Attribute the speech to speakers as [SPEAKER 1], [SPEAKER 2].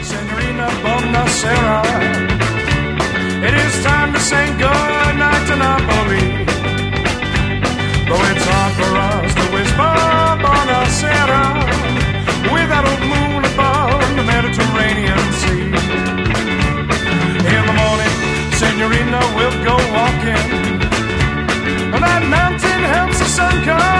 [SPEAKER 1] Signorina Bonacera. It is time to say good night to Napoli. Though it's hard for us to whisper Bonacera with that old moon above the Mediterranean Sea. In the morning, Signorina will go walking. That mountain helps the sun come